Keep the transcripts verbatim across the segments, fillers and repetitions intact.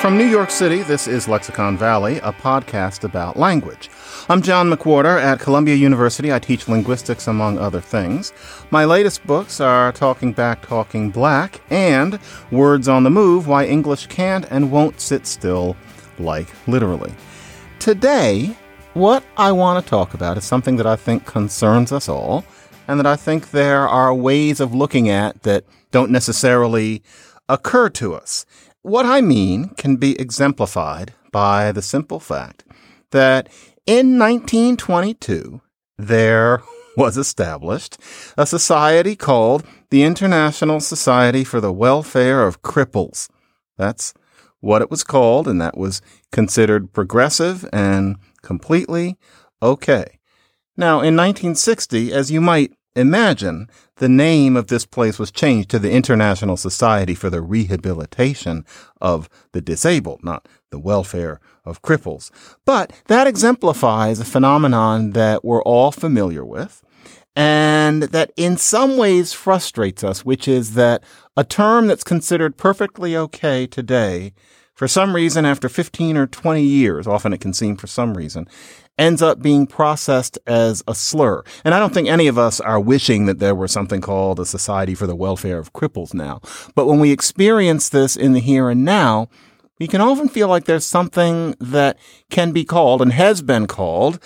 From New York City, this is Lexicon Valley, a podcast about language. I'm John McWhorter at Columbia University. I teach linguistics, among other things. My latest books are Talking Back, Talking Black, and Words on the Move, Why English Can't and Won't Sit Still, like literally. Today, what I want to talk about is something that I think concerns us all, and that I think there are ways of looking at that don't necessarily occur to us. What I mean can be exemplified by the simple fact that in nineteen twenty-two, there was established a society called the International Society for the Welfare of Cripples. That's what it was called, and that was considered progressive and completely okay. Now, in nineteen sixty, as you might imagine, the name of this place was changed to the International Society for the Rehabilitation of the Disabled, not the Welfare of Cripples. But that exemplifies a phenomenon that we're all familiar with and that in some ways frustrates us, which is that a term that's considered perfectly okay today, for some reason, after fifteen or twenty years, often it can seem for some reason, ends up being processed as a slur. And I don't think any of us are wishing that there were something called a Society for the Welfare of Cripples now. But when we experience this in the here and now, we can often feel like there's something that can be called and has been called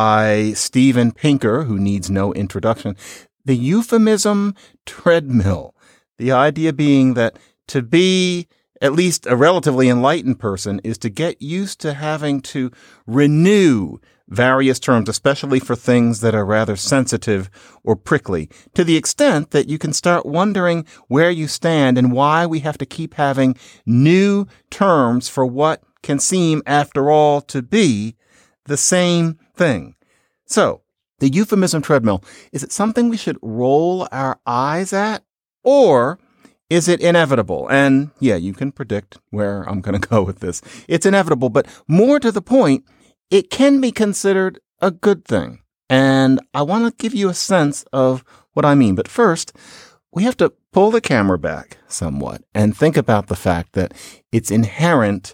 by Steven Pinker, who needs no introduction, the euphemism treadmill. The idea being that to be at least a relatively enlightened person is to get used to having to renew various terms, especially for things that are rather sensitive or prickly, to the extent that you can start wondering where you stand and why we have to keep having new terms for what can seem, after all, to be the same thing. So, the euphemism treadmill, is it something we should roll our eyes at, or is it inevitable? And yeah, you can predict where I'm going to go with this. It's inevitable, but more to the point, it can be considered a good thing. And I want to give you a sense of what I mean. But first, we have to pull the camera back somewhat and think about the fact that it's inherent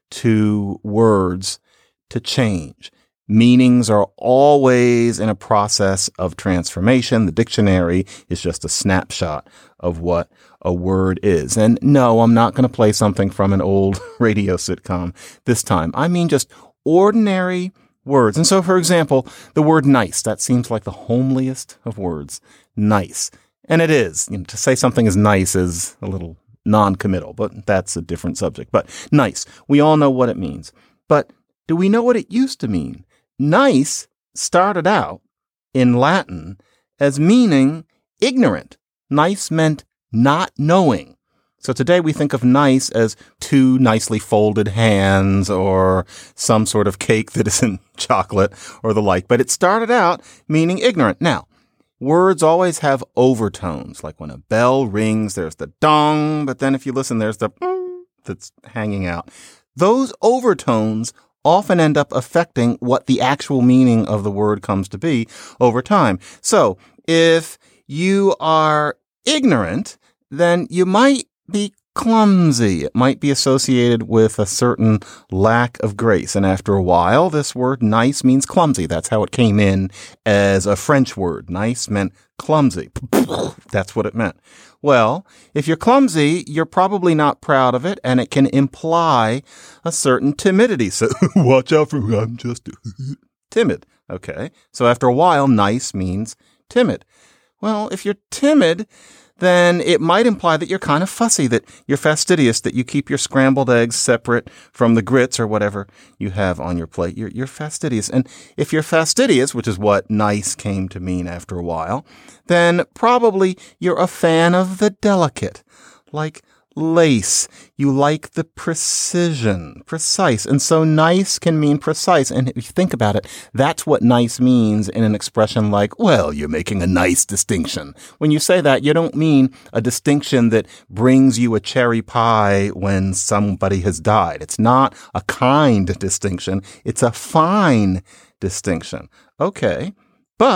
to words to change. Meanings are always in a process of transformation. The dictionary is just a snapshot of what a word is. And no, I'm not going to play something from an old radio sitcom this time. I mean just ordinary words. And so, for example, the word nice, that seems like the homeliest of words. Nice. And it is. You know, to say something is nice is a little non-committal, but that's a different subject. But nice. We all know what it means. But do we know what it used to mean? Nice started out in Latin as meaning ignorant. Nice meant not knowing. So today we think of nice as two nicely folded hands or some sort of cake that isn't chocolate or the like. But it started out meaning ignorant. Now, words always have overtones. Like when a bell rings, there's the dong. But then if you listen, there's the mm, that's hanging out. Those overtones often end up affecting what the actual meaning of the word comes to be over time. So if you are ignorant, then you might be clumsy. It might be associated with a certain lack of grace. And after a while, this word nice means clumsy. That's how it came in as a French word. Nice meant clumsy. That's what it meant. Well, if you're clumsy, you're probably not proud of it, and it can imply a certain timidity. So watch out for me. I'm just timid. Okay. So after a while, nice means timid. Well, if you're timid, then it might imply that you're kind of fussy, that you're fastidious, that you keep your scrambled eggs separate from the grits or whatever you have on your plate. You're, you're fastidious. And if you're fastidious, which is what nice came to mean after a while, then probably you're a fan of the delicate, like lace. You like the precision, precise. And so nice can mean precise. And if you think about it, that's what nice means in an expression like, well, you're making a nice distinction. When you say that, you don't mean a distinction that brings you a cherry pie when somebody has died. It's not a kind distinction. It's a fine distinction. Okay. But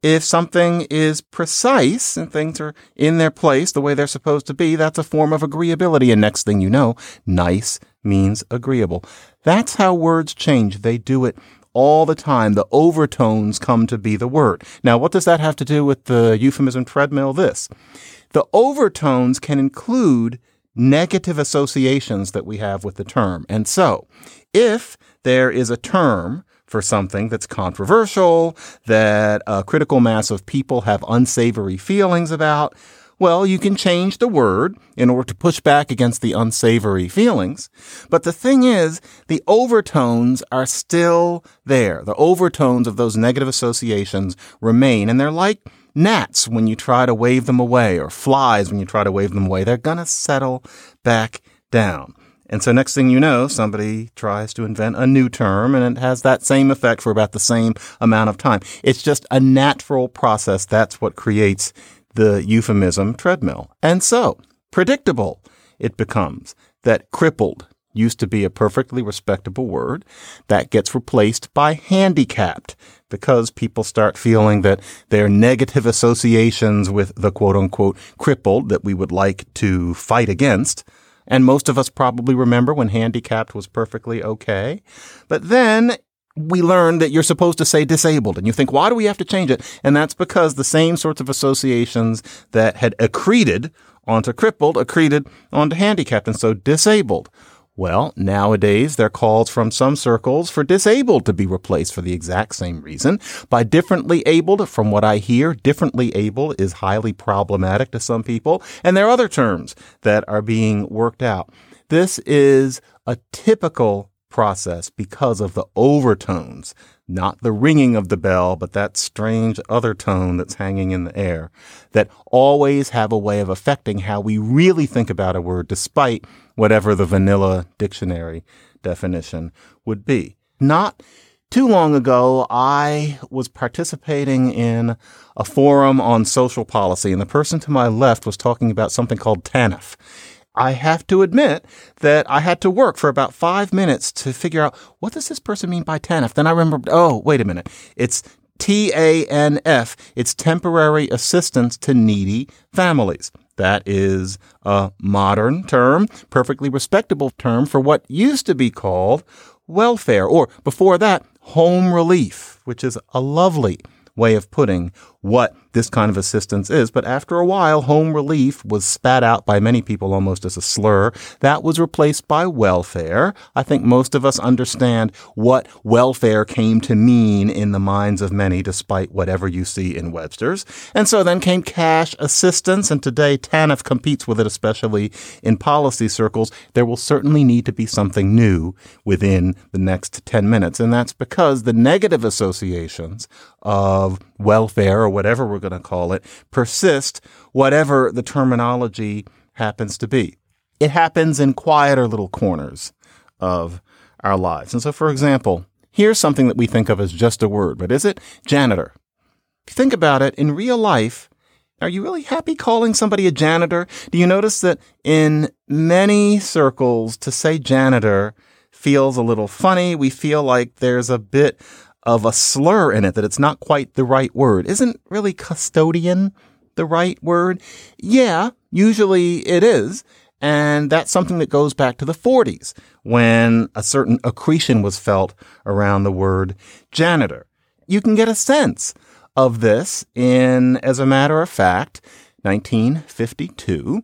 If something is precise and things are in their place the way they're supposed to be, that's a form of agreeability. And next thing you know, nice means agreeable. That's how words change. They do it all the time. The overtones come to be the word. Now, what does that have to do with the euphemism treadmill? This. The overtones can include negative associations that we have with the term. And so, if there is a term for something that's controversial, that a critical mass of people have unsavory feelings about, well, you can change the word in order to push back against the unsavory feelings. But the thing is, the overtones are still there. The overtones of those negative associations remain, and they're like gnats when you try to wave them away, or flies when you try to wave them away. They're going to settle back down. And so next thing you know, somebody tries to invent a new term, and it has that same effect for about the same amount of time. It's just a natural process. That's what creates the euphemism treadmill. And so, predictable it becomes that crippled used to be a perfectly respectable word that gets replaced by handicapped because people start feeling that their negative associations with the quote-unquote crippled that we would like to fight against. And most of us probably remember when handicapped was perfectly okay. But then we learned that you're supposed to say disabled. And you think, why do we have to change it? And that's because the same sorts of associations that had accreted onto crippled accreted onto handicapped. And so disabled. Well, nowadays there are calls from some circles for disabled to be replaced for the exact same reason by differently abled. From what I hear, differently able is highly problematic to some people. And there are other terms that are being worked out. This is a typical process because of the overtones, not the ringing of the bell, but that strange other tone that's hanging in the air that always have a way of affecting how we really think about a word, despite whatever the vanilla dictionary definition would be. Not too long ago, I was participating in a forum on social policy, and the person to my left was talking about something called TANF. I have to admit that I had to work for about five minutes to figure out, what does this person mean by TANF? Then I remembered, oh, wait a minute. It's T A N F. It's Temporary Assistance to Needy Families. That is a modern term, perfectly respectable term for what used to be called welfare, or before that, home relief, which is a lovely way of putting what this kind of assistance is. But after a while, home relief was spat out by many people almost as a slur. That was replaced by welfare. I think most of us understand what welfare came to mean in the minds of many, despite whatever you see in Webster's. And so then came cash assistance, and today TANF competes with it, especially in policy circles. There will certainly need to be something new within the next ten minutes, and that's because the negative associations of welfare, or whatever we're going to call it, persist, whatever the terminology happens to be. It happens in quieter little corners of our lives. And so, for example, here's something that we think of as just a word, but is it? Janitor. If you think about it, in real life, are you really happy calling somebody a janitor? Do you notice that in many circles, to say janitor feels a little funny? We feel like there's a bit of a slur in it, that it's not quite the right word. Isn't really custodian the right word? Yeah, usually it is. And that's something that goes back to the forties, when a certain accretion was felt around the word janitor. You can get a sense of this in, as a matter of fact, nineteen fifty-two,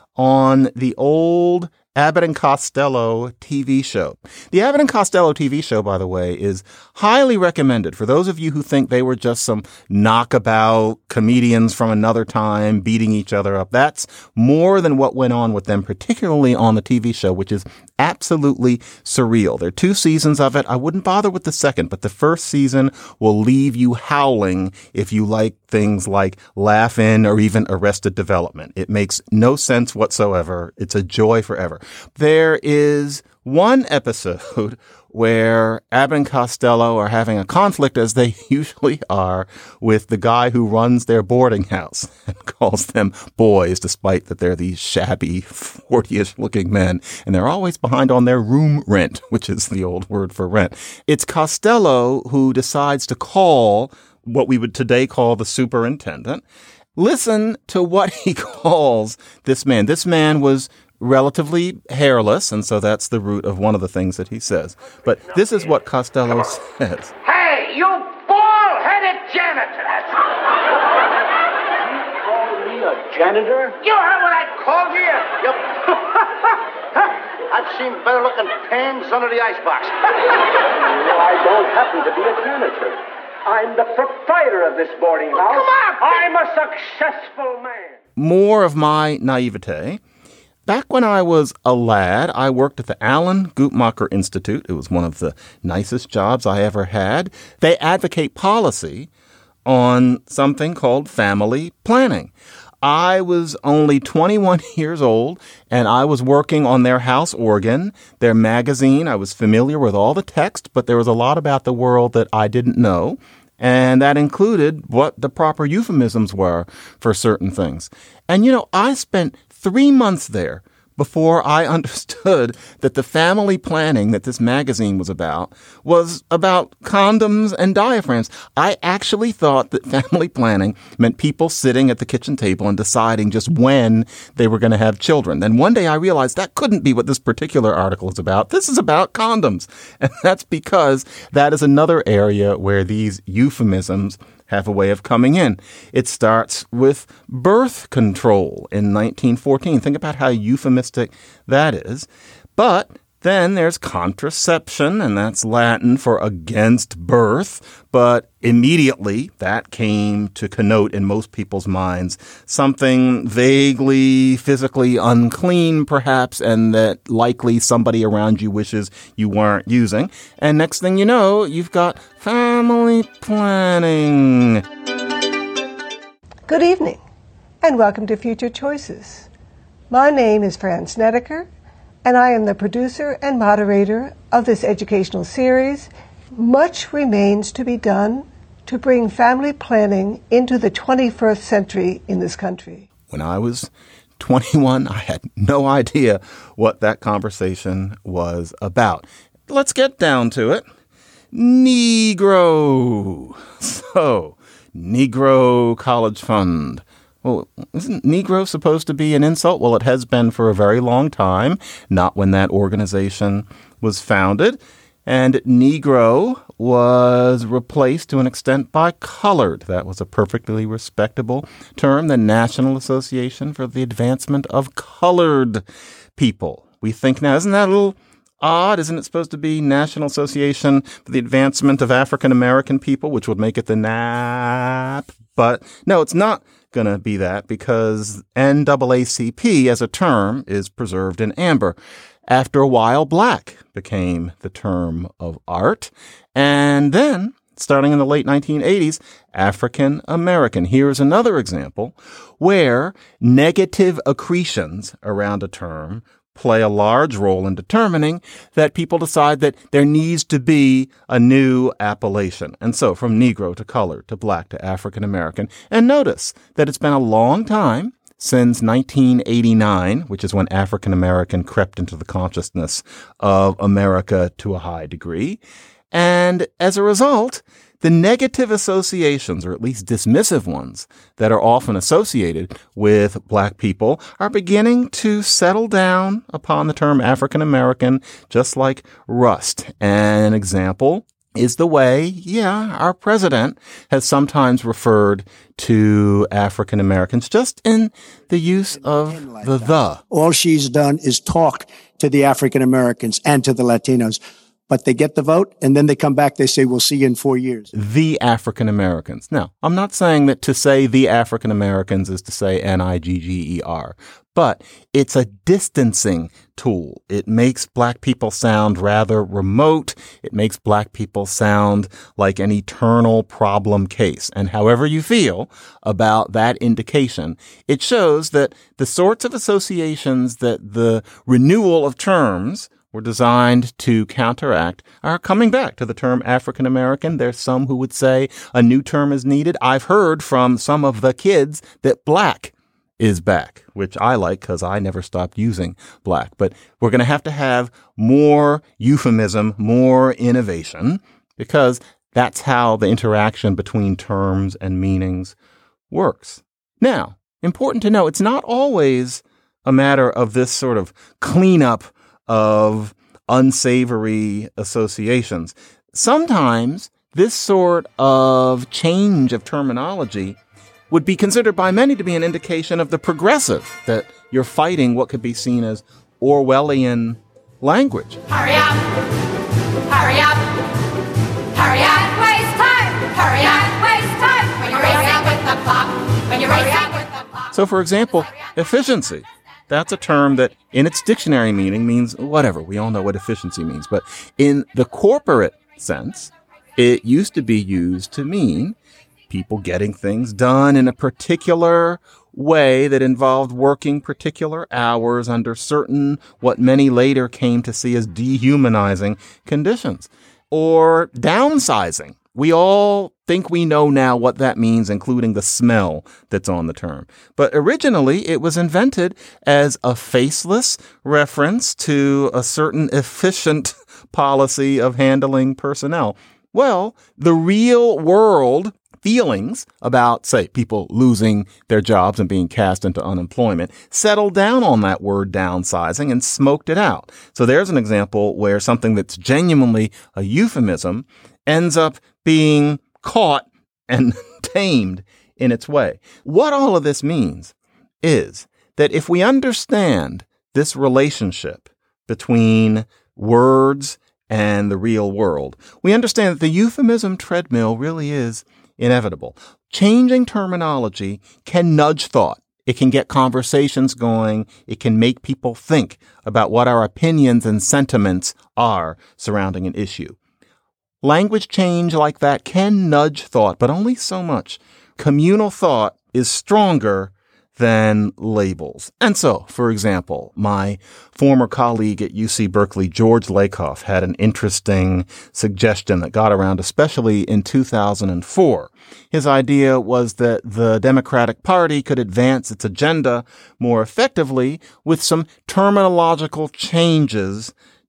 on the old Abbott and Costello T V show. The Abbott and Costello T V show, by the way, is highly recommended for those of you who think they were just some knockabout comedians from another time beating each other up. That's more than what went on with them, particularly on the T V show, which is absolutely surreal. There are two seasons of it. I wouldn't bother with the second, but the first season will leave you howling if you like things like Laugh-In or even Arrested Development. It makes no sense whatsoever. It's a joy forever. There is one episode where Abbott and Costello are having a conflict, as they usually are, with the guy who runs their boarding house and calls them boys, despite that they're these shabby forty-ish looking men, and they're always behind on their room rent, which is the old word for rent. It's Costello who decides to call what we would today call the superintendent. Listen to what he calls this man. This man was relatively hairless, and so that's the root of one of the things that he says. But this is what Costello says. Hey, you bald-headed janitor! You call me a janitor? You heard what I called you? You... I've seen better-looking pans under the icebox. No, I don't happen to be a janitor. I'm the proprietor of this boarding house. Come on! I'm a successful man. More of my naivete. Back when I was a lad, I worked at the Alan Guttmacher Institute. It was one of the nicest jobs I ever had. They advocate policy on something called family planning. I was only twenty-one years old, and I was working on their house organ, their magazine. I was familiar with all the text, but there was a lot about the world that I didn't know, and that included what the proper euphemisms were for certain things. And, you know, I spent three months there before I understood that the family planning that this magazine was about was about condoms and diaphragms. I actually thought that family planning meant people sitting at the kitchen table and deciding just when they were going to have children. Then one day I realized that couldn't be what this particular article is about. This is about condoms. And that's because that is another area where these euphemisms have a way of coming in. It starts with birth control in nineteen fourteen. Think about how euphemistic that is. But then there's contraception, and that's Latin for against birth. But immediately that came to connote in most people's minds something vaguely physically unclean, perhaps, and that likely somebody around you wishes you weren't using. And next thing you know, you've got family planning. Good evening, and welcome to Future Choices. My name is Fran Snedeker, and I am the producer and moderator of this educational series. Much remains to be done to bring family planning into the twenty-first century in this country. When I was twenty-one, I had no idea what that conversation was about. Let's get down to it. Negro. So, Negro College Fund. Well, isn't Negro supposed to be an insult? Well, it has been for a very long time, not when that organization was founded. And Negro was replaced to an extent by colored. That was a perfectly respectable term, the National Association for the Advancement of Colored People. We think now, isn't that a little odd? Isn't it supposed to be National Association for the Advancement of African American People, which would make it the N A A P? But no, it's not going to be that because N double A C P as a term is preserved in amber. After a while, black became the term of art. And then, starting in the late nineteen eighties, African American. Here's another example where negative accretions around a term play a large role in determining that people decide that there needs to be a new appellation. And so from Negro to colored to black to African American. And notice that it's been a long time since nineteen eighty-nine, which is when African American crept into the consciousness of America to a high degree. And as a result, the negative associations, or at least dismissive ones, that are often associated with black people are beginning to settle down upon the term African American, just like rust. And an example is the way, yeah, our president has sometimes referred to African Americans just in the use of like the that. the. All she's done is talk to the African Americans and to the Latinos. But they get the vote, and then they come back, they say, we'll see you in four years. The African Americans. Now, I'm not saying that to say the African Americans is to say N I G G E R, but it's a distancing tool. It makes black people sound rather remote. It makes black people sound like an eternal problem case. And however you feel about that indication, it shows that the sorts of associations that the renewal of terms were designed to counteract are coming back to the term African American. There's some who would say a new term is needed. I've heard from some of the kids that black is back, which I like because I never stopped using black. But we're going to have to have more euphemism, more innovation, because That's how the interaction between terms and meanings works. Now, important to know, it's not always a matter of this sort of cleanup of unsavory associations. Sometimes this sort of change of terminology would be considered by many to be an indication of the progressive, that you're fighting what could be seen as Orwellian language. Hurry up! Hurry up! Hurry up! Waste time! Hurry up! Waste time! When you're racing with the clock! When you're racing with the clock! So, for example, efficiency. That's a term that in its dictionary meaning means whatever. We all know what efficiency means. But in the corporate sense, it used to be used to mean people getting things done in a particular way that involved working particular hours under certain, what many later came to see as dehumanizing conditions, or downsizing. We all think we know now what that means, including the smell that's on the term. But originally, it was invented as a faceless reference to a certain efficient policy of handling personnel. Well, the real world feelings about, say, people losing their jobs and being cast into unemployment settled down on that word downsizing and smoked it out. So there's an example where something that's genuinely a euphemism ends up being caught and tamed in its way. What all of this means is that if we understand this relationship between words and the real world, we understand that the euphemism treadmill really is inevitable. Changing terminology can nudge thought. It can get conversations going. It can make people think about what our opinions and sentiments are surrounding an issue. Language change like that can nudge thought, but only so much. Communal thought is stronger than labels. And so, for example, my former colleague at U C Berkeley, George Lakoff, had an interesting suggestion that got around, especially in two thousand four. His idea was that the Democratic Party could advance its agenda more effectively with some terminological changes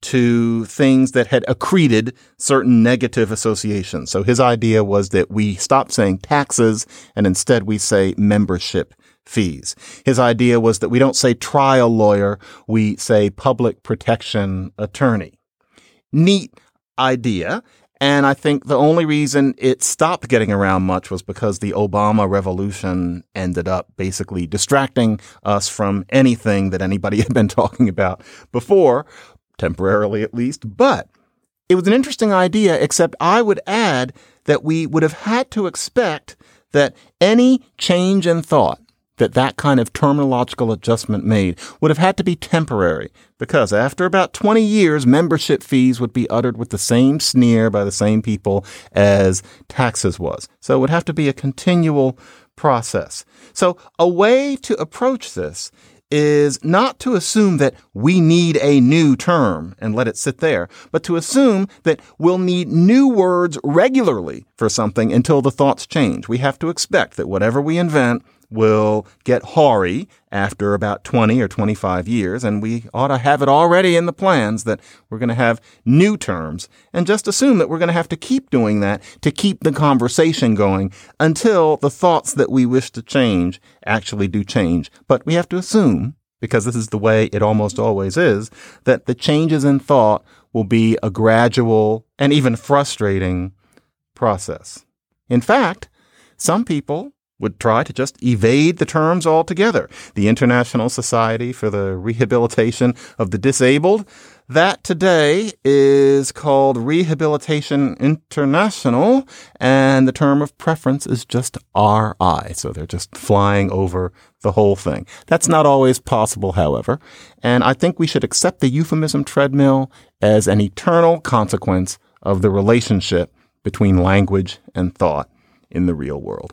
to things that had accreted certain negative associations. So his idea was that we stop saying taxes and instead we say membership fees. His idea was that we don't say trial lawyer, we say public protection attorney. Neat idea. And I think the only reason it stopped getting around much was because the Obama revolution ended up basically distracting us from anything that anybody had been talking about before, temporarily at least. But it was an interesting idea, except I would add that we would have had to expect that any change in thought that that kind of terminological adjustment made would have had to be temporary, because after about twenty years, membership fees would be uttered with the same sneer by the same people as taxes was. So it would have to be a continual process. So a way to approach this is not to assume that we need a new term and let it sit there, but to assume that we'll need new words regularly for something until the thoughts change. We have to expect that whatever we invent will get hoary after about twenty or twenty-five years, and we ought to have it already in the plans that we're going to have new terms, and just assume that we're going to have to keep doing that to keep the conversation going until the thoughts that we wish to change actually do change. But we have to assume, because this is the way it almost always is, that the changes in thought will be a gradual and even frustrating process. In fact, some people would try to just evade the terms altogether. The International Society for the Rehabilitation of the Disabled, that today is called Rehabilitation International, and the term of preference is just R I. So they're just flying over the whole thing. That's not always possible, however, and I think we should accept the euphemism treadmill as an eternal consequence of the relationship between language and thought in the real world.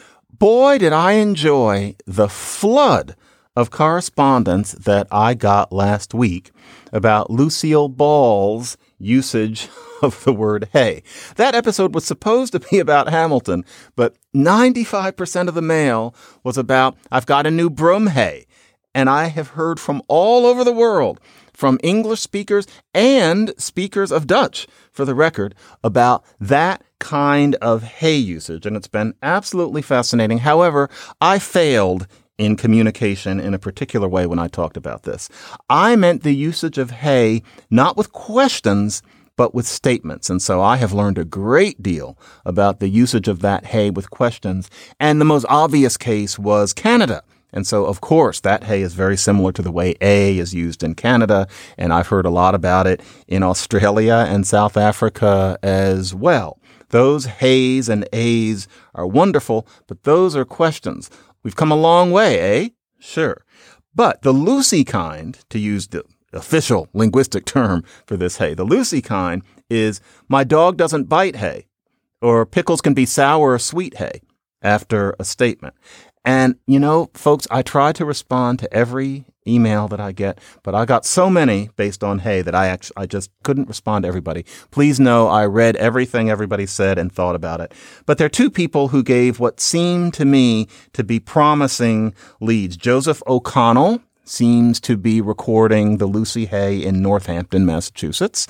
Boy, did I enjoy the flood of correspondence that I got last week about Lucille Ball's usage of the word hey. That episode was supposed to be about Hamilton, but ninety-five percent of the mail was about, I've got a new broom, hey. And I have heard from all over the world, from English speakers and speakers of Dutch, for the record, about that kind of hey usage. And it's been absolutely fascinating. However, I failed in communication in a particular way when I talked about this. I meant the usage of hey, not with questions, but with statements. And so I have learned a great deal about the usage of that hey with questions. And the most obvious case was Canada. And so, of course, that hey is very similar to the way a is used in Canada. And I've heard a lot about it in Australia and South Africa as well. Those heys and a's are wonderful, but those are questions. We've come a long way, eh? Sure. But the Lucy kind, to use the official linguistic term for this hey, the Lucy kind is my dog doesn't bite hay, or pickles can be sour or sweet hay after a statement. And, you know, folks, I try to respond to every email that I get, but I got so many based on hey that I actually, I just couldn't respond to everybody. Please know I read everything everybody said and thought about it. But there are two people who gave what seemed to me to be promising leads. Joseph O'Connell seems to be recording the Lucy Hey in Northampton, Massachusetts.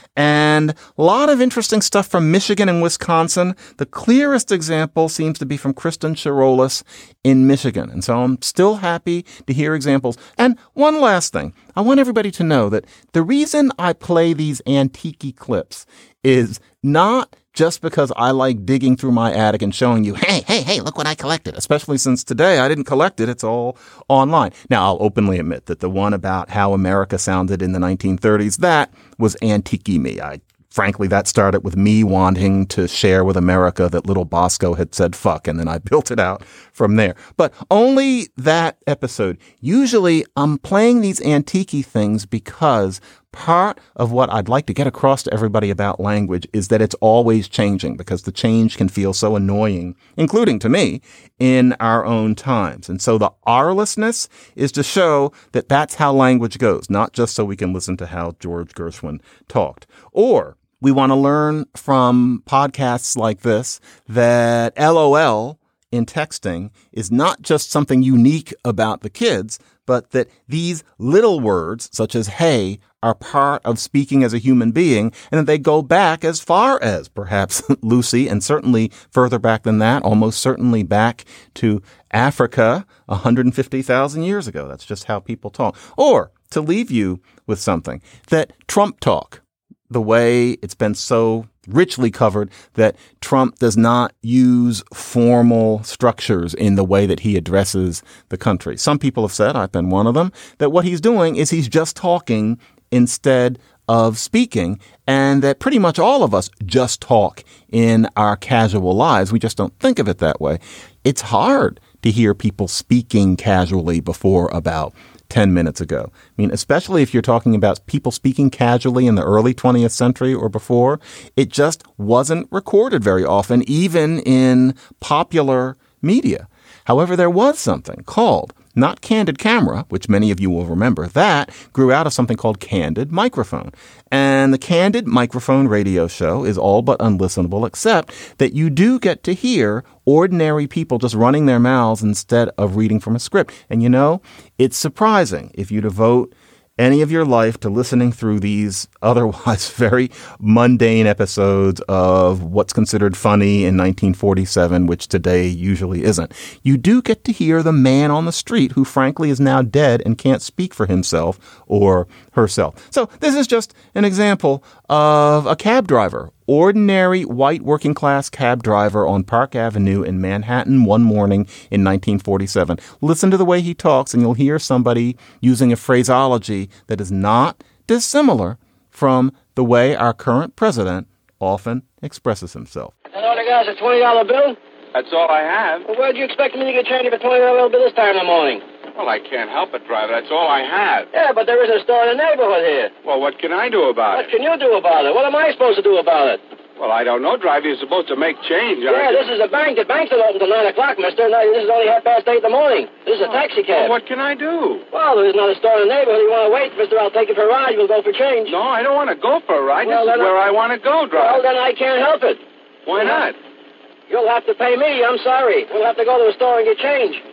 And a lot of interesting stuff from Michigan and Wisconsin. The clearest example seems to be from Kristen Chirolis in Michigan. And so I'm still happy to hear examples. And one last thing. I want everybody to know that the reason I play these antique clips is not just because I like digging through my attic and showing you, hey, hey, hey, look what I collected, especially since today I didn't collect it. It's all online. Now, I'll openly admit that the one about how America sounded in the nineteen thirties, that was antique me. I Frankly, that started with me wanting to share with America that little Bosco had said fuck, and then I built it out from there. But only that episode. Usually I'm playing these antique things because part of what I'd like to get across to everybody about language is that it's always changing, because the change can feel so annoying, including to me, in our own times. And so the R-lessness is to show that that's how language goes, not just so we can listen to how George Gershwin talked. Or we want to learn from podcasts like this that LOL in texting is not just something unique about the kids, but that these little words, such as hey, are part of speaking as a human being, and that they go back as far as perhaps Lucy, and certainly further back than that, almost certainly back to Africa one hundred fifty thousand years ago. That's just how people talk. Or to leave you with something, that Trump talk, the way it's been so richly covered, that Trump does not use formal structures in the way that he addresses the country. Some people have said, I've been one of them, that what he's doing is he's just talking instead of speaking, and that pretty much all of us just talk in our casual lives. We just don't think of it that way. It's hard to hear people speaking casually before about ten minutes ago. I mean, especially if you're talking about people speaking casually in the early twentieth century or before, it just wasn't recorded very often, even in popular media. However, there was something called, not Candid Camera, which many of you will remember, that grew out of something called Candid Microphone. And the Candid Microphone radio show is all but unlistenable, except that you do get to hear ordinary people just running their mouths instead of reading from a script. And you know, it's surprising if you devote any of your life to listening through these otherwise very mundane episodes of what's considered funny in nineteen forty-seven, which today usually isn't. You do get to hear the man on the street who frankly is now dead and can't speak for himself or herself. So this is just an example of a cab driver, ordinary white working class cab driver on Park Avenue in Manhattan one morning in nineteen forty-seven. Listen to the way he talks and you'll hear somebody using a phraseology that is not dissimilar from the way our current president often expresses himself. Hello, the guy's a twenty dollar bill? That's all I have. Well, where'd you expect me to get changed for a twenty dollar bill this time in the morning? Well, I can't help it, driver. That's all I have. Yeah, but there is a store in the neighborhood here. Well, what can I do about What it? can you do about it? What am I supposed to do about it? Well, I don't know, driver. You're supposed to make change. Yeah, this is a bank. The bank's not open till nine o'clock, mister. No, this is only half past eight in the morning. This is a taxi cab. Well, what can I do? Well, there's not a store in the neighborhood. You want to wait, mister? I'll take you for a ride. We'll go for change. No, I don't want to go for a ride. Well, this is then where I... I want to go, Well, driver. then I can't help it. Why not? You'll have to pay me. I'm sorry. We'll have to go to a store and get change.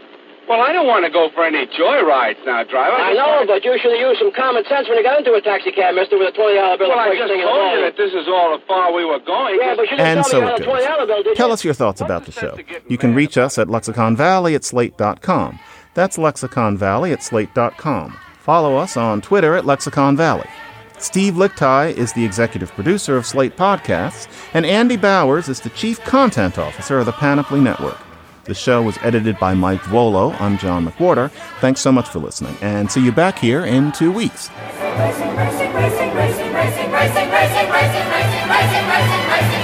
Well, I don't want to go for any joyrides now, driver. I know, but you should have used some common sense when you got into a taxi cab, mister, with a twenty dollar bill. Well, I first just thing in the told you morning. that this is all the far we were going. Yeah, but you didn't And tell so me you it had a twenty dollar bill, goes. did Tell you? us your thoughts about the show. You can reach us at Lexicon Valley at slate dot com. That's Lexicon Valley at slate dot com. Follow us on Twitter at Lexicon Valley. Steve Lichtai is the executive producer of Slate Podcasts, and Andy Bowers is the chief content officer of the Panoply Network. The show was edited by Mike Vuolo. I'm John McWhorter. Thanks so much for listening, and see you back here in two weeks. Racing, racing, racing, racing, racing, racing, racing, racing, racing, racing, racing, racing.